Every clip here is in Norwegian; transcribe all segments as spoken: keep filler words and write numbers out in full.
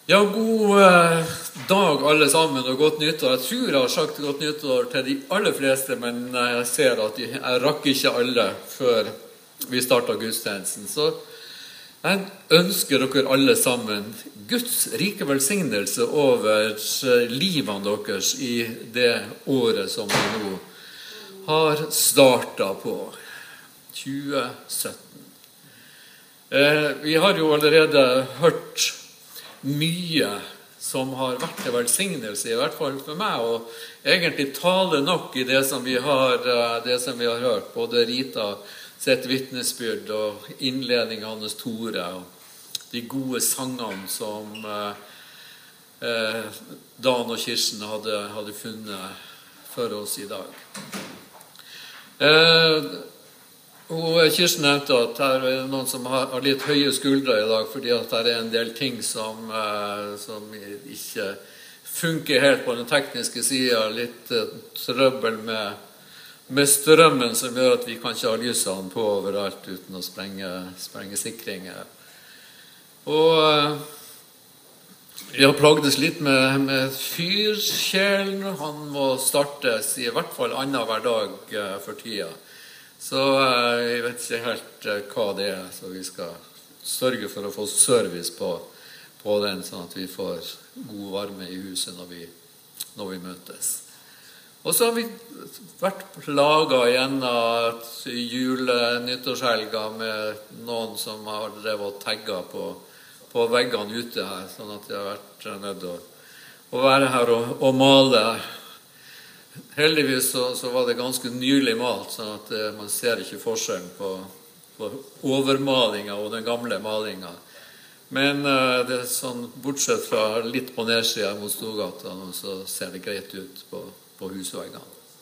Ja, god eh, dag alle sammen og godt nyttår. Jeg tror jeg har sagt godt nyttår til de aller fleste, men jeg ser at jeg rakk ikke alle før vi startet gudstjenesten. Så jeg ønsker dere alle sammen Guds rike velsignelse over livene deres i det året som vi nå har startet på, tjue sytten. Eh, vi har jo allerede hørt mye som har vært til velsignelse, i hvert fall for meg, og egentlig tale nok i det som vi har, det som vi har hørt, både Rita sitt vitnesbyrd og innledningen av Hans Tore, og de gode sangene som eh, Dan og Kirsten hadde, hadde funnet for oss i dag. Eh, Og Kirsten nevnte at det er noen som har litt høye skuldre i dag, fordi at det er en del ting som, eh, som ikke funker helt på den tekniske siden, litt eh, trøbbel med, med strømmen som gjør at vi kan ikke ha lysene på overalt uten å sprenge, sprenge sikringer. Og eh, vi har plagdes litt med, med fyrkjelen. Han må startes i hvert fall annen hver dag eh, for tida. Så jeg vet ikke helt hva det er, så vi skal sørge for å få service på, på den, sånn at vi får god varme i huset når vi, når vi møtes. Og så har vi vært plaget gjennom jule-nyttårshelga med noen som har drevet og tagget på, på veggene ute her, sånn at jeg har vært nødt til å, å være her og, og male. Heldigvis så, så var det ganske nylig malt, sånn at eh, man ser ikke forskjellen på, på overmalinga og den gamle malinga. Men eh, det er sånn, bortsett fra litt på nedsida mot Storgata, så ser det greit ut på, på husveggene.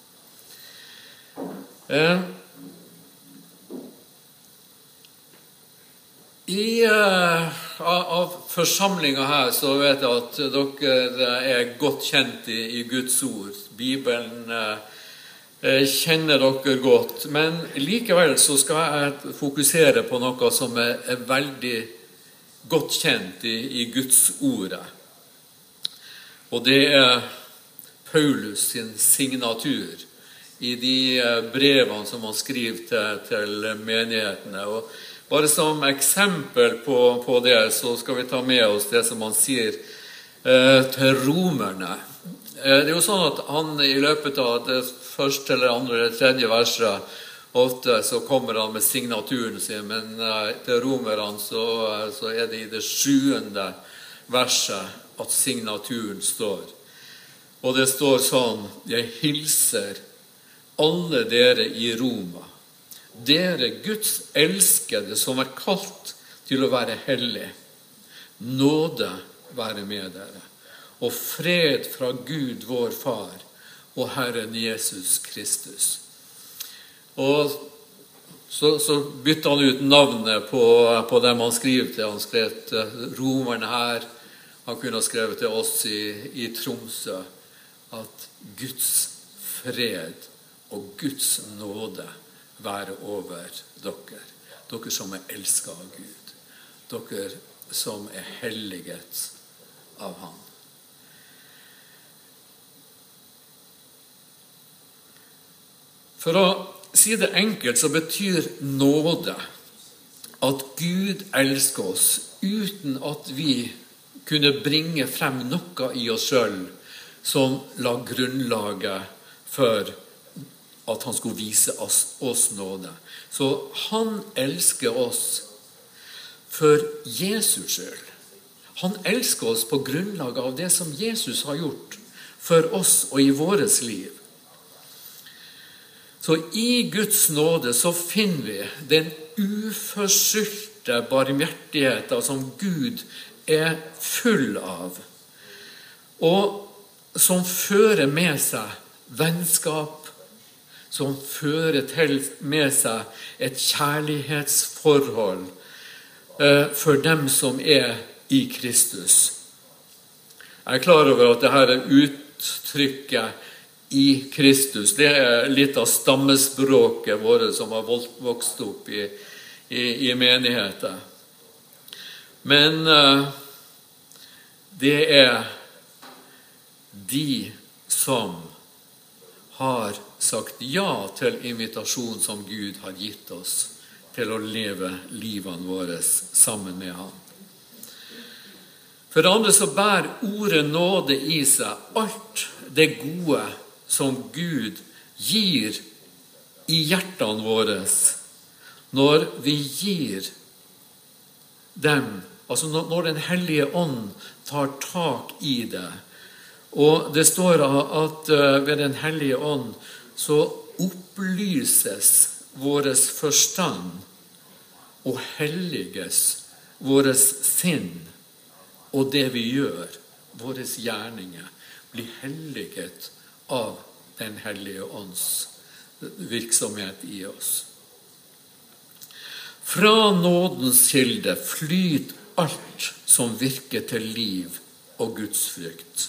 Eh, I eh, av forsamlingen her så vet jeg at dere er godt kjent i, i Guds ord. Bibelen eh, kjenner dere godt, men likevel så skal jeg fokusere på noe som er, er veldig godt kjent i, i Guds ordet. Og det er Paulus sin signatur i de brevene som han skriver til, til menighetene. Og bare som eksempel på, på det, så skal vi ta med oss det som han sier eh, til romerne. Eh, det er jo sånn at han i løpet av det første eller andre eller tredje verset, ofte så kommer han med signaturen sin, men eh, til romerne så, så er det i det sjuende verset at signaturen står. Og det står sånn: jeg hilser alle dere i Roma, dere Guds elskede som er kalt til å være hellig. Nåde være med dere, og fred fra Gud vår Far og Herren Jesus Kristus. Og så, så bytte han ut navnet på, på dem han skriver til. Han skrev til romerne her, han kunne ha skrevet til oss i, i Tromsø, at Guds fred og Guds nåde være over dere, dere som er elsket av Gud, dere som er helliget av Han. For å si det enkelt så betyr nåde at Gud elsker oss uten at vi kunne bringe frem noe i oss selv som la grunnlaget for at han skulle vise oss, oss nåde. Så han elsker oss for Jesus skyld. Han elsker oss på grunnlag av det som Jesus har gjort for oss og i våres liv. Så i Guds nåde så finner vi den uforskyldte barmhjertigheten som Gud er full av, og som fører med seg vennskap, som fører til med seg et kjærlighetsforhold eh, for dem som er i Kristus. Jeg er klar over at dette er uttrykket i Kristus. Det er litt av stammespråket våre som har vokst opp i, i, i menigheten. Men eh, det er de som har sagt ja til invitasjonen som Gud har gitt oss til å leve livene våre sammen med Han. For det andre så bærer ordet nåde i seg alt det gode som Gud gir i hjertene våre når vi gir dem, altså når Den hellige ånd tar tak i det. Og det står at ved Den hellige ånd så opplyses våres forstand og helliges våres sinn, og det vi gjør, våres gjerninger, blir helliget av Den hellige ånds virksomhet i oss. Fra nådens kilde flyter alt som virker til liv og Guds frykt.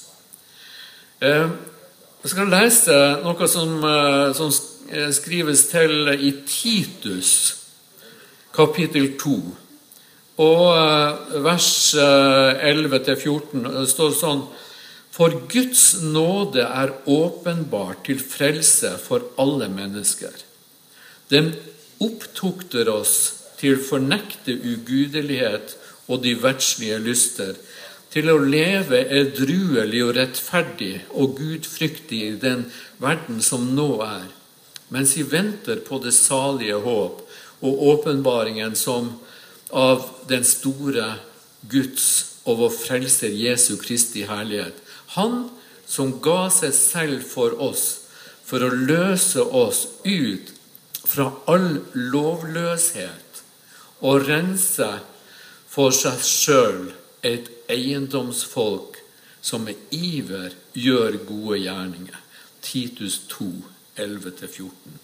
Jeg skal lese noe som, som skrives til i Titus, kapittel to, og vers elleve til fjorten. Det står sånn: For Guds nåde er åpenbart til frelse for alle mennesker. Den opptukter oss til fornekte ugudelighet og de verdslige lyster, til å leve edruelig og rettferdig og gudfryktig i den verden som nå er, mens vi venter på det salige håp og åpenbaringen som av den store Guds og vår frelser Jesu Kristi herlighet. Han som ga seg selv for oss, for å løse oss ut fra all lovløshet og rense for seg selv et eiendomsfolk som med iver gjør gode gjerninger. Titus to, elleve til fjorten.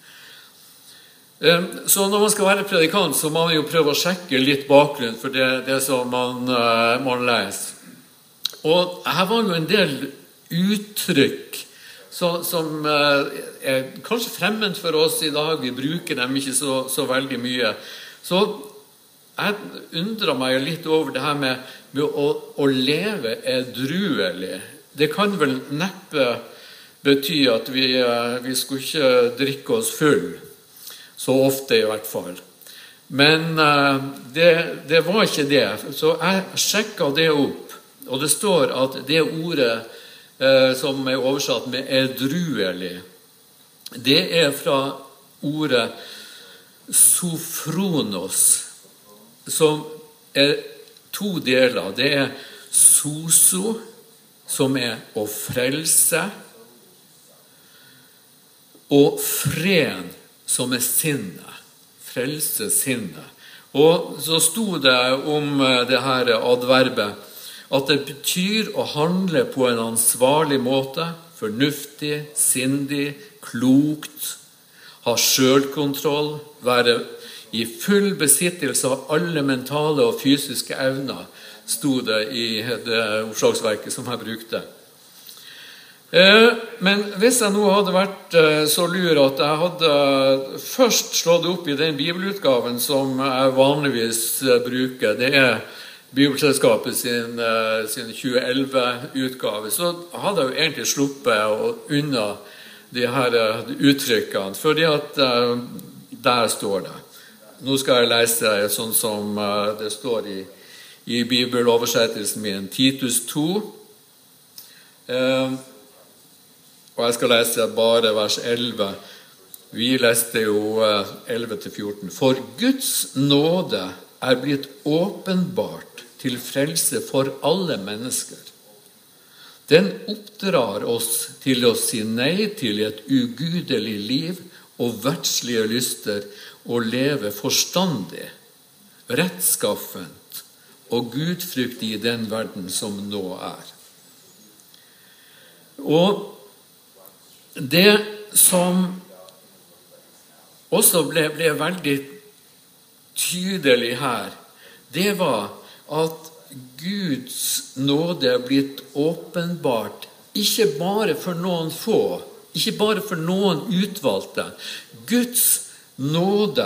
Så når man skal være predikant, så må man jo prøve å sjekke litt bakgrunn for det, det som man, man leser. Og her var jo en del uttrykk så, som er kanskje fremmed for oss i dag. Vi bruker dem ikke så, så veldig mye. Så jeg undrer meg litt over det her med, med å, å leve edruelig. Det kan vel neppe bety at vi, vi skulle ikke drikke oss full, så ofte i hvert fall. Men det, det var ikke det. Så jeg sjekket det opp, og det står at det ordet eh, som er oversatt med edruelig, det er fra ordet sofronos, som er to deler. Det er soso, som er å frelse, og fren, som er sinnet. Frelse sinnet. Og så sto det om det her adverbet, at det betyr å handle på en ansvarlig måte, fornuftig, sindig, klokt, ha selvkontroll, være i full besittelse av alle mentale og fysiske evner, sto det i det ordslagsverket som jeg brukte. Men hvis jeg nå hadde vært så lur at jeg hadde først slått opp i den bibelutgaven som jeg vanligvis bruker, det er Bibelselskapet sin, sin tjue elleve-utgave, så hadde jeg jo egentlig sluppet unna de her uttrykkene, fordi at der står det. Nå skal jeg lese sånn som det står i, i bibeloversettelsen min, Titus to, eh, og jeg skal lese bare vers elleve. Vi leste jo eh, elleve til fjorten. For Guds nåde er blitt åpenbart til frelse for alle mennesker. Den oppdrar oss til å si nei til et ugudelig liv og verdslige lyster, og leve forstandig, rettskaffent og gudfryktig i den verden som nå er. Og det som også ble, ble veldig tydelig her, det var at Guds nåde er blitt åpenbart, ikke bare for noen få, ikke bare for noen utvalgte. Guds nåde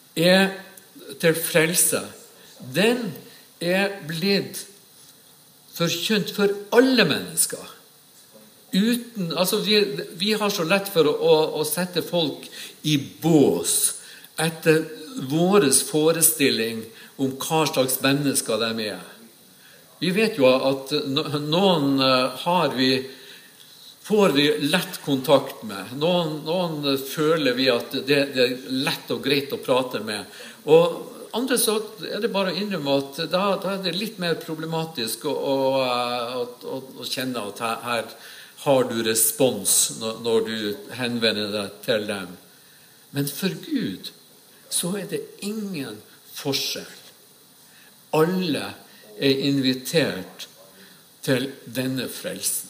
er til frelse. Den er blitt forkynt for alle mennesker. Uten, altså vi, vi har så lett for å, å, å sette folk i bås etter vår forestilling om hva slags mennesker de er. Vi vet jo at noen har vi, får vi lett kontakt med. Noen, noen føler vi at det, det er lett og greit å prate med. Og andre så er det bare å innrømme at da, da er det litt mer problematisk å, å, å, å kjenne at her, her har du respons når, når du henvender deg til dem. Men for Gud så er det ingen forskjell. Alle er invitert til denne frelsen.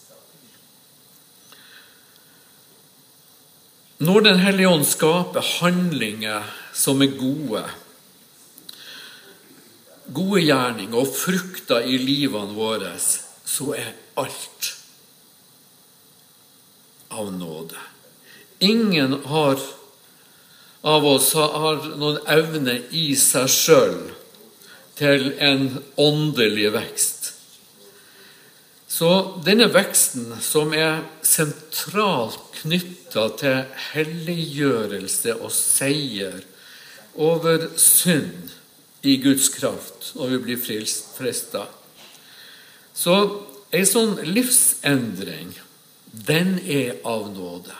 Når Den hellige ånd skaper handlinger som er gode, gode gjerninger og frukter i livene våre, så er alt av nåde. Ingen har, av oss har noen evne i seg selv til en åndelig vekst. Så denne veksten som er sentralt knyttet til helliggjørelse og seier over synd i Guds kraft når vi blir fristet. Så en sånn livsendring, den er av nåde.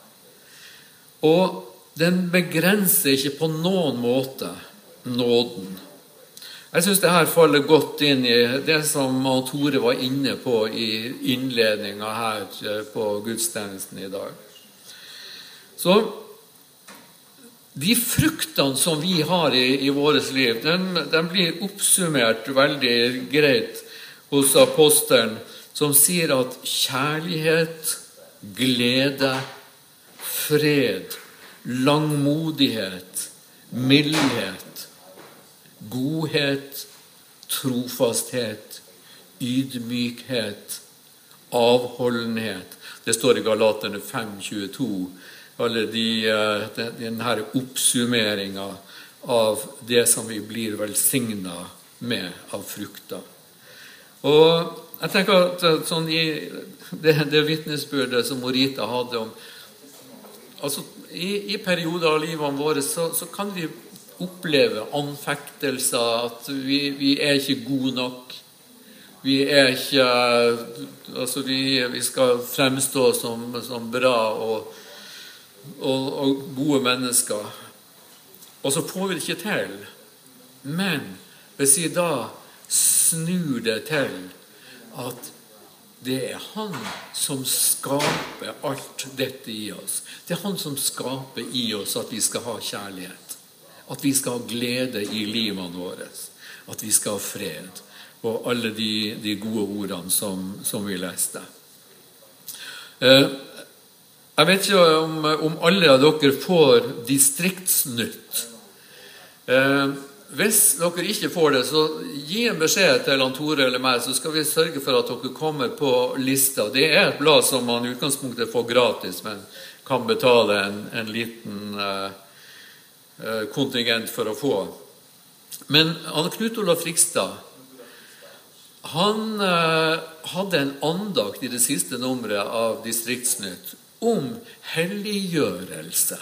Og den begrenser ikke på noen måte nåden. Jeg synes det her faller godt inn i det som Tore var inne på i innledningen her på gudstjenesten i dag. Så de fruktene som vi har i, i vårt liv, den, den blir oppsummert veldig greit hos apostelen, som sier at kjærlighet, glede, fred, langmodighet, mildhet, godhet, trofasthet, ydmykhet, avholdenhet. Det står i Galaterne fem tjueto. Alle de, denne oppsummeringen av det som vi blir velsignet med av frukter. Og jeg tenker at sånn i det, det vittnesbyrdet som Morita hadde om, altså i, i perioder av livet våre, så, så kan vi oppleve anfektelser, at vi, vi er ikke gode nok. Vi er ikke, altså vi, vi skal fremstå som, som bra og, og, og gode mennesker. Og så får vi det ikke til. Men hvis vi da snur det til at det er han som skaper alt dette i oss. Det er han som skaper i oss at vi skal ha kjærlighet. At vi skal ha glede i livene våre. At vi skal ha fred. Og alle de, de gode ordene som, som vi leste. Eh, jeg vet ikke om, om alle av dere får distriktsnytt. Eh, hvis dere ikke får det, så gi en beskjed til Tore eller meg, så skal vi sørge for at dere kommer på lista. Det er et blad som man i utgangspunktet får gratis, men kan betale en, en liten eh, kontingent for å få. Men Knut Olav Frigstad, han eh, hadde en andakt i det siste nummeret av Distriktsnytt om helliggjørelse.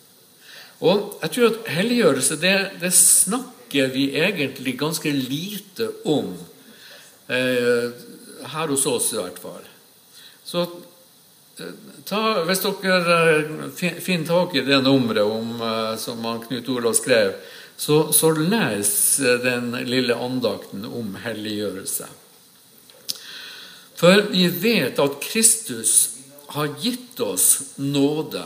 Og jeg tror at helliggjørelse, det, det snakker vi egentlig ganske lite om eh, her hos oss i hvert fall. Så ta, hvis dere finner tak i det nummeret om, som Knut Olav skrev, så, så les den lille andakten om helliggjørelse. For vi vet at Kristus har gitt oss nåde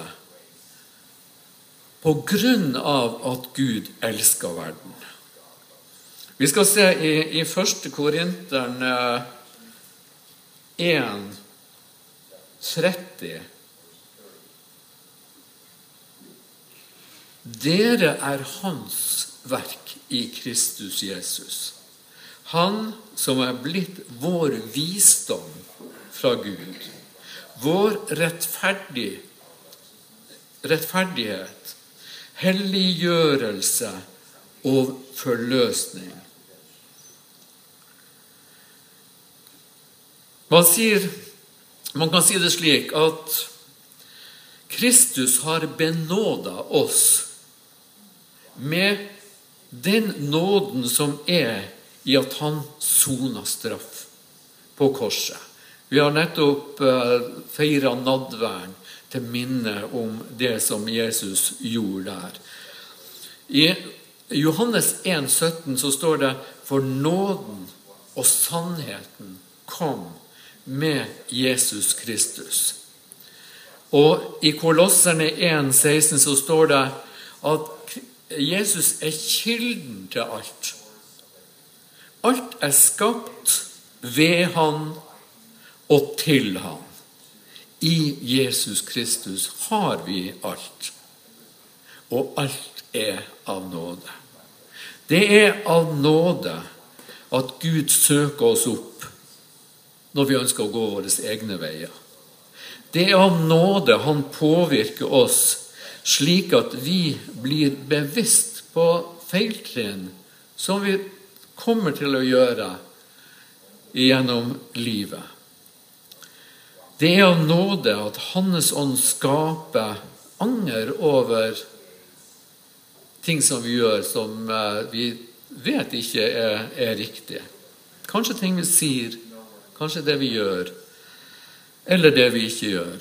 på grunn av at Gud elsker verden. Vi skal se i, i første Korinterne én tretti. Dere er hans verk i Kristus Jesus. Han som er blitt vår visdom fra Gud. Vår rettferdig, rettferdighet, helliggjørelse og forløsning. Man, sier, man kan si det slik at Kristus har benådet oss med den nåden som er i at han sonet straff på korset. Vi har nettopp feiret nadværen til minne om det som Jesus gjorde der. I Johannes en sytten så står det: for nåden og sannheten kom med Jesus Kristus. Og i Kolosserne en seksten så står det at Jesus er kilden til alt. Alt er skapt ved han og til han. I Jesus Kristus har vi alt. Og alt er av nåde. Det er av nåde at Gud søker oss opp når vi ønsker å gå våre egne veier. Det er av nåde han påvirker oss slik at vi blir bevisst på feiltrinn som vi kommer til å gjøre gjennom livet. Det er av nåde at Hans ånd skaper anger over ting som vi gjør som vi vet ikke er, er riktig. Kanskje ting vi sier, kanskje det vi gjør, eller det vi ikke gjør.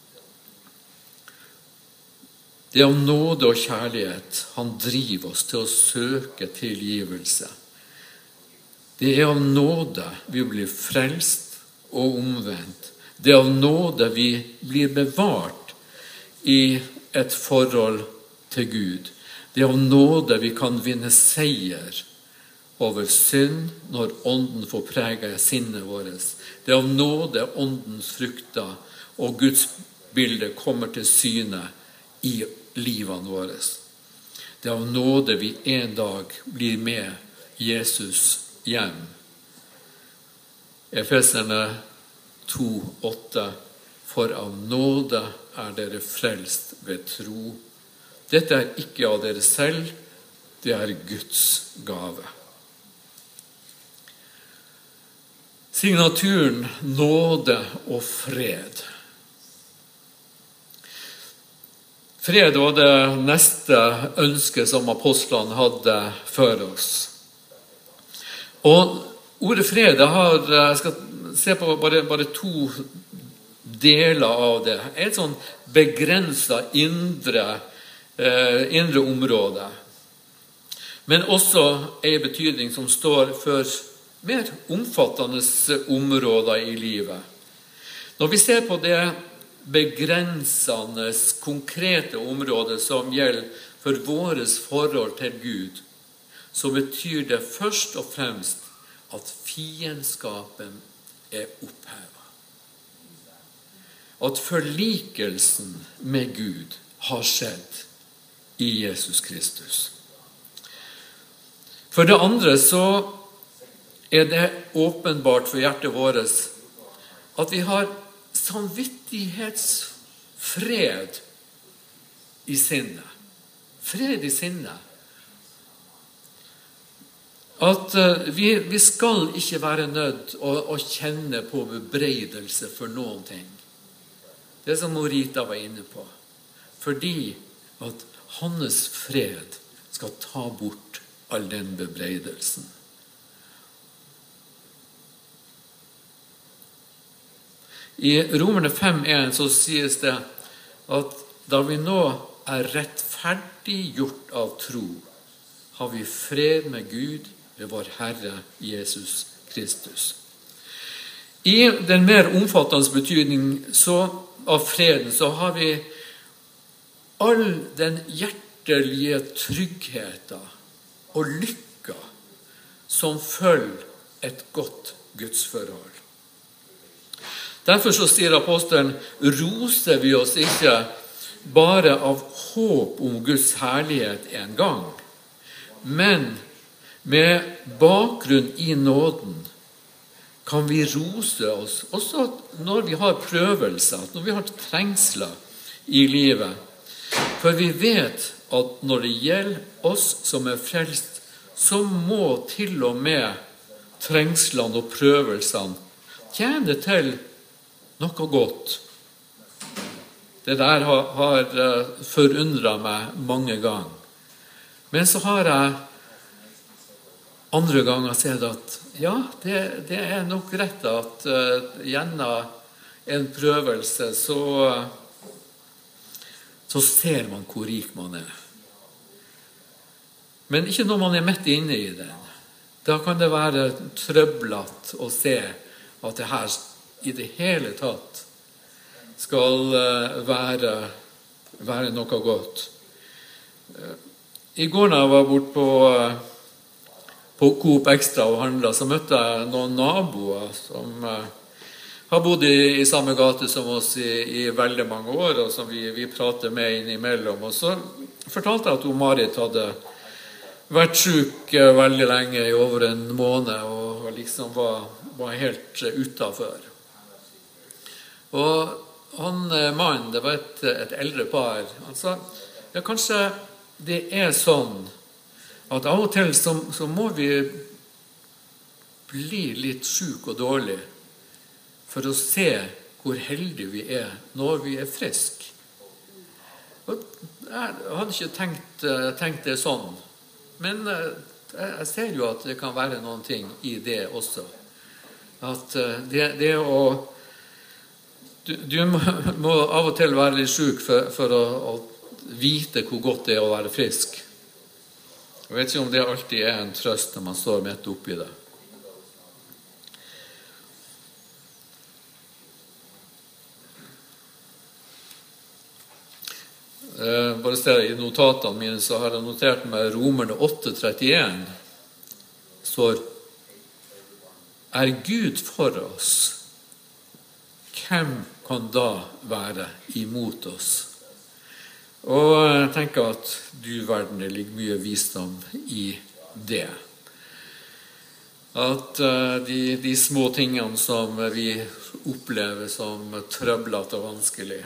Det er av nåde og kjærlighet han driver oss til å søke tilgivelse. Det er av nåde vi blir frelst og omvendt. Det er av nåde vi blir bevart i et forhold til Gud. Det er av nåde vi kan vinne seier over synd når ånden får prege sinnet vårt. Det er av nåde åndens frukter og Guds bilde kommer til syne i livene våre. Det er av nåde vi en dag blir med Jesus hjem. Efeserne to åtte. For av nåde er dere frelst ved tro. Dette er ikke av dere selv, det er Guds gave. Signaturen nåde og fred. Fred var det neste ønsket som apostlene hadde for oss. Og ordet fred, jeg, har, jeg skal se på bare, bare to deler av det. Et sånn begrenset indre, eh, indre område. Men også en betydning som står for mer omfattende områder i livet. Når vi ser på det begrensende, konkrete området som gjelder for våres forhold til Gud, så betyr det først og fremst at fiendskapen er opphevet. At forlikelsen med Gud har skjedd i Jesus Kristus. For det andre så er det åpenbart for hjertet vårt at vi har samvittighetsfred i sinnet. Fred i sinnet. At vi, vi skal ikke være nødt å, å kjenne på bebreidelse for noen ting. Det som Morita var inne på. Fordi at hans fred skal ta bort all den bebreidelsen. I Romerne fem en så sies det at da vi nå er rettferdiggjort av tro, har vi fred med Gud ved vår Herre Jesus Kristus. I den mer omfattende betydning så, av freden så har vi all den hjertelige tryggheten og lykka som følger et godt gudsforhold. Derfor så sier apostelen, roser vi oss ikke bare av håp om Guds herlighet en gang, men med bakgrunn i nåden kan vi rose oss også når vi har prøvelser, når vi har trengsler i livet. For vi vet at når det gjelder oss som er frelst, så må til og med trengslene og prøvelsene tjene til noe godt. Det der har, har forundret meg mange ganger. Men så har jeg andre ganger sett at ja, det, det er nok rett at uh, gjennom en prøvelse så, så ser man hvor rik man er. Men ikke når man er midt inne i den. Da kan det være trøblet å se at det her i det hele tatt skal være, være noe godt. I går når jeg var bort på, på Coop Extra og handlet, så møtte jeg noen naboer som har bodd i, i samme gate som oss i, i veldig mange år, og som vi, vi prater med innimellom. Og så fortalte jeg at hun Marit hadde vært syk veldig lenge, i over en måned, og liksom var, var helt utenfor. Og han mannen, det var et, et eldre par, han sa, ja, kanskje det er sånn at av og til så, så må vi bli litt syk og dårlig for å se hvor heldige vi er når vi er friske. Og jeg hadde ikke tenkt, tenkt det sånn, men jeg ser jo at det kan være noen ting i det også. At det, det å Du, du må, må av og til være litt syk for, for å, å vite hvor godt det er å være frisk. Jeg vet ikke om det alltid er en trøst når man står midt oppi det. Eh, bare se i notatene mine, så har jeg notert med Romerne åtte trettien. Står: Er Gud for oss, hvem kan da være imot oss? Og jeg tenker at du verden, det ligger mye visdom i det. At uh, de, de små tingene som vi opplever som trøblete og vanskelig,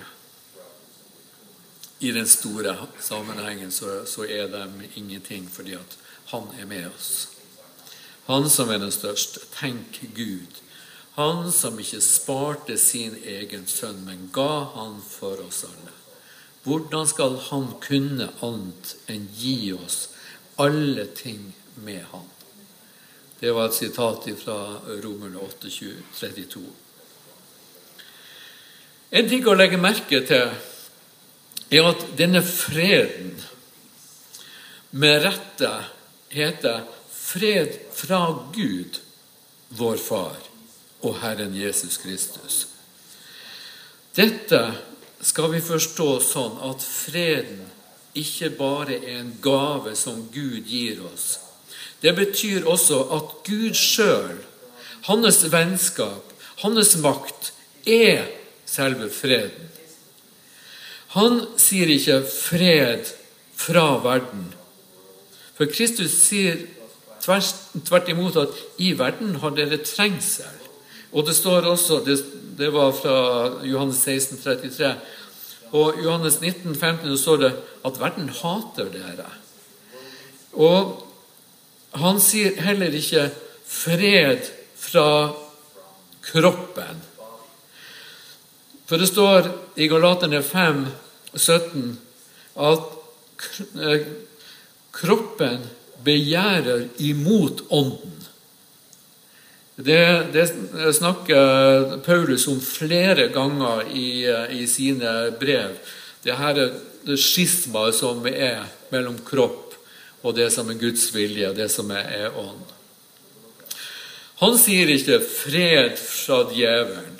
i den store sammenhengen så, så er de ingenting, fordi at han er med oss. Han som er den største. Tenk Gud. Han som ikke sparte sin egen sønn, men ga han for oss alle. Hvordan skal han kunne annet enn gi oss alle ting med han? Det var et sitat fra Romerne åtte trettito. En ting å legge merke til er at denne freden med rette heter fred fra Gud, vår far, og Herren Jesus Kristus. Dette skal vi forstå sånn at freden ikke bare er en gave som Gud gir oss. Det betyr også at Gud selv, hans vennskap, hans makt, er selve freden. Han sier ikke fred fra verden. For Kristus sier tvert imot at i verden har dere trengsel. Og det står også, det, det var fra Johannes seksten trettitre, og Johannes nitten femten står det at verden hater dere. Og han sier heller ikke fred fra kroppen. For det står i Galaterne fem sytten at kroppen begjærer imot ånden. Det, det snakker Paulus om flere ganger i, i sine brev. Det her er det skisma som er mellom kropp og det som er Guds vilje, det som er, er ånd. Han sier ikke fred fra djevelen.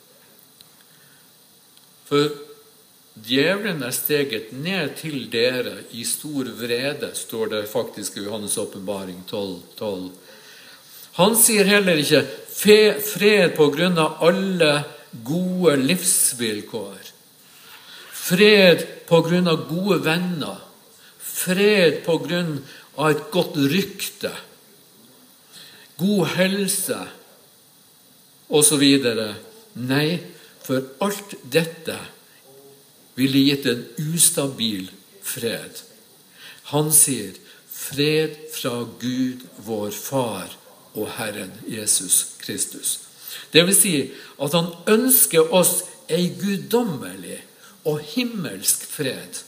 For djevelen er steget ned til dere i stor vrede, står det faktisk i Johannes åpenbaring tolv tolv. Han sier heller ikke fred på grunn av alle gode livsvilkår. Fred på grunn av gode venner. Fred på grunn av et godt rykte. God helse. Og så videre. Nei, for alt dette ville gitt en ustabil fred. Han sier fred fra Gud, vår far, og Herren Jesus Kristus. Det vil si at han ønsker oss ei guddommelig og himmelsk fred.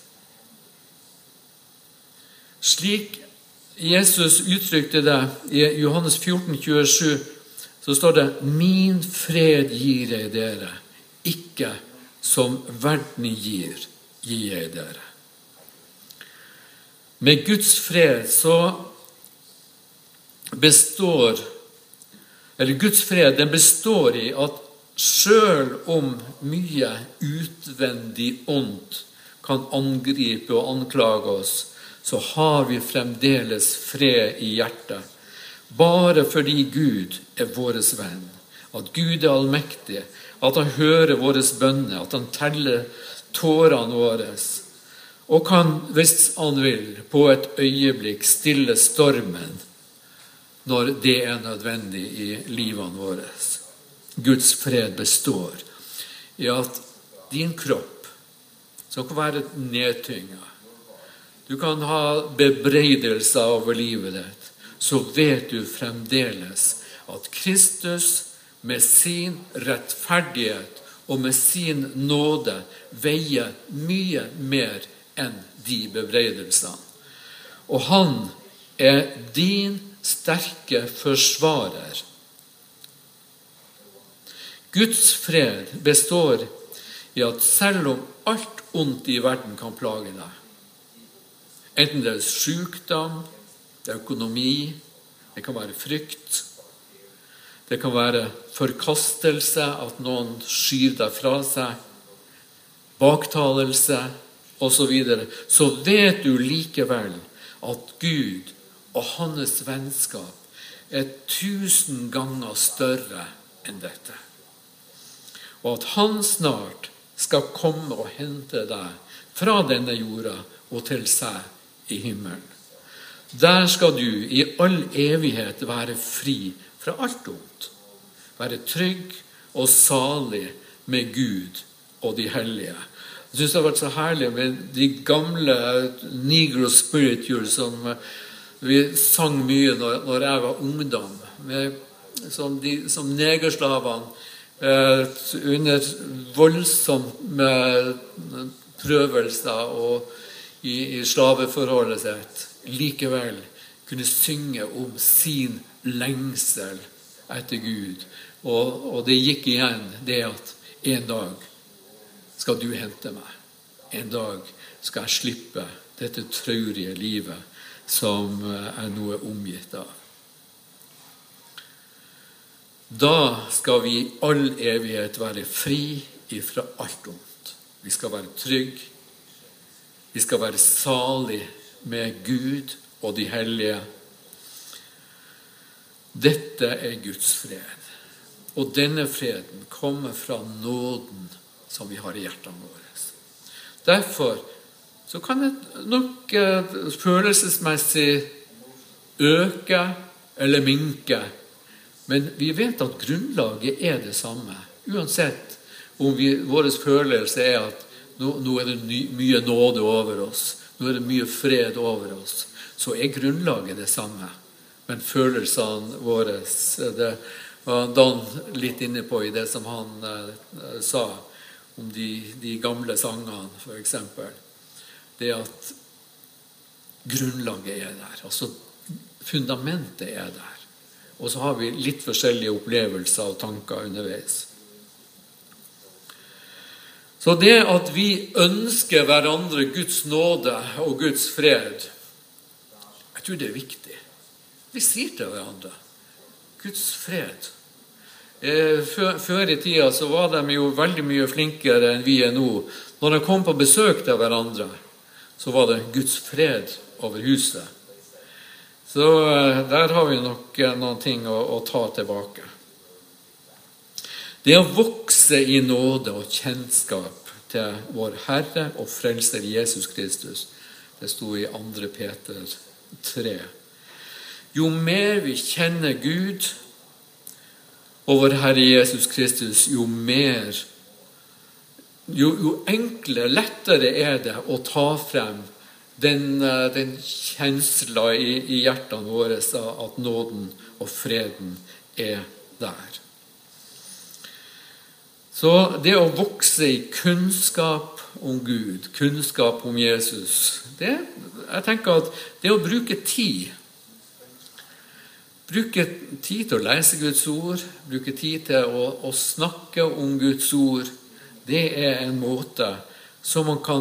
Slik Jesus uttrykte det i Johannes fjorten tjuesju, så står det: «Min fred gir jeg dere, ikke som verden gir, gir jeg dere.» Med Guds fred så består, eller Guds fred, den består i at selv om mye utvendig ondt kan angripe og anklage oss, så har vi fremdeles fred i hjertet, bare fordi Gud er våres venn, at Gud er allmektig, at han hører våres bønner, at han teller tårene våre, og kan, hvis han vil, på et øyeblikk stille stormen, når det er nødvendig i livene våre. Guds fred består i at din kropp, som kan være nedtynget, du kan ha bebreidelser over livet ditt, så vet du fremdeles at Kristus med sin rettferdighet og med sin nåde veier mye mer enn de bebreidelsene. Og han er din sterke forsvarer. Guds fred består i at selv om alt ondt i verden kan plage deg, enten det er sykdom, det er økonomi, det kan være frykt, det kan være forkastelse, at noen skyr deg fra seg, baktalelse og så videre, så vet du likevel at Gud og hans vennskap er tusen ganger større enn dette. Og at han snart skal komme og hente deg fra denne jorda og til seg i himmelen. Der skal du i all evighet være fri fra alt ondt. Være trygg og salig med Gud og de hellige. Jeg synes det har vært så herlig med de gamle Negro Spirituals som vi sang mye når, når jeg var ungdom. Med, som, de, som negerslavene eh, under voldsomme prøvelser og i, i slaveforholdet sitt likevel kunne synge om sin lengsel etter Gud. Og, og det gikk igjen det at en dag skal du hente meg. En dag skal jeg slippe dette traurige livet som er noe omgitt av. Da skal vi i all evighet være fri ifra alt ondt. Vi skal være trygg. Vi skal være salig med Gud og de hellige. Dette er Guds fred. Og denne freden kommer fra nåden som vi har i hjertene våre. Derfor så kan det nok eh, følelsesmessig øke eller minke. Men vi vet at grunnlaget er det samme. Uansett om vi, våre følelse er at nå, nå er det ny, mye nåde over oss, nå er det mye fred over oss, så er grunnlaget det samme. Men følelsene våre, det var Dan litt inne på i det som han eh, sa om de, de gamle sangene, for eksempel. Det at grunnlaget er der, altså fundamentet er der. Og så har vi litt forskjellige opplevelser og tanker underveis. Så det at vi ønsker hverandre Guds nåde og Guds fred, jeg tror det er viktig. Vi sier til hverandre Guds fred. Før, før i tida så var de jo veldig mye flinkere enn vi er nå. Når de kom på besøk til hverandre, så var det Guds fred over huset. Så der har vi nok noen ting å, å ta tilbake. Det å vokse i nåde og kjennskap til vår Herre og Frelser Jesus Kristus, det sto i andre Peter tre. Jo mer vi kjenner Gud og vår Herre Jesus Kristus, jo mer, jo, jo enklere, lettere er det å ta frem den, den kjensla i, i hjertene våre at nåden og freden er der. Så det å vokse i kunnskap om Gud, kunnskap om Jesus, det, jeg tenker at det å bruke tid, bruke tid til å lese Guds ord, bruke tid til å, å snakke om Guds ord, det er en måte som man kan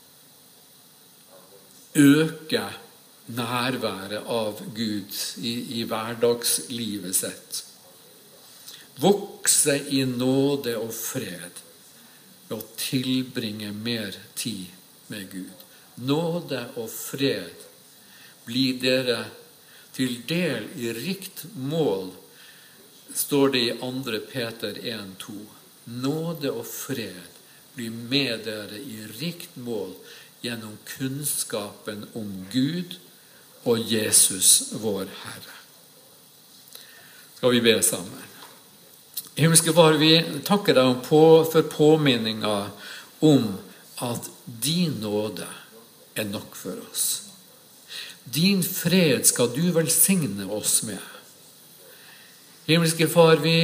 øke nærværet av Gud i, i hverdagslivet sitt. Vokse i nåde og fred ved å tilbringe mer tid med Gud. Nåde og fred blir dere til del i rikt mål, står det i andre Peter en to. Nåde og fred blir med dere i rikt mål gjennom kunnskapen om Gud og Jesus, vår Herre. Skal vi be sammen? Himmelske Far, vi takker deg på, for påminninga om at din nåde er nok for oss. Din fred skal du velsigne oss med. Himmelske Far, vi,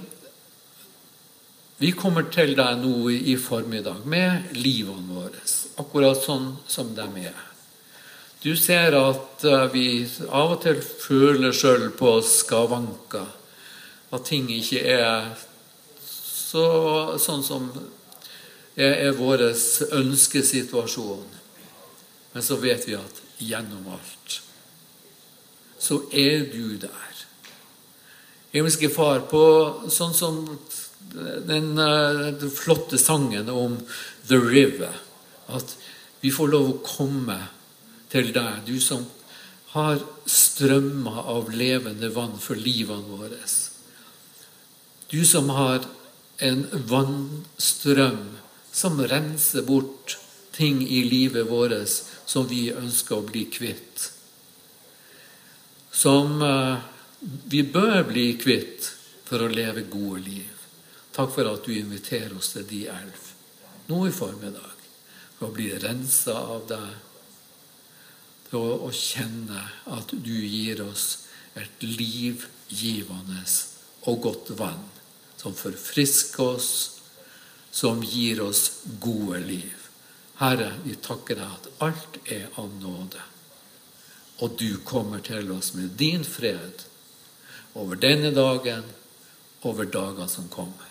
vi kommer til deg nå i formiddag med livene våre, akkurat sånn som de er. Du ser at vi av og til føler selv på skavanker, at ting ikke er så, sånn som er, er vår ønskesituasjon. Men så vet vi at gjennom alt, så er du der. Himmelske Far, på sånn som den, den flotte sangen om The River, at vi får lov å komme til deg, du som har strømmer av levende vann for livene våre. Du som har en vannstrøm som renser bort ting i livet vårt som vi ønsker å bli kvitt. Som uh, vi bør bli kvitt for å leve gode liv. Takk for at du inviterer oss til de elv. Nå i formiddag. For å bli renset av deg. For å, å kjenne at du gir oss et livgivende og godt vann. Som forfrisker oss, som gir oss gode liv. Herre, vi takker deg at alt er av nåde. Og du kommer til oss med din fred over denne dagen, over dager som kommer.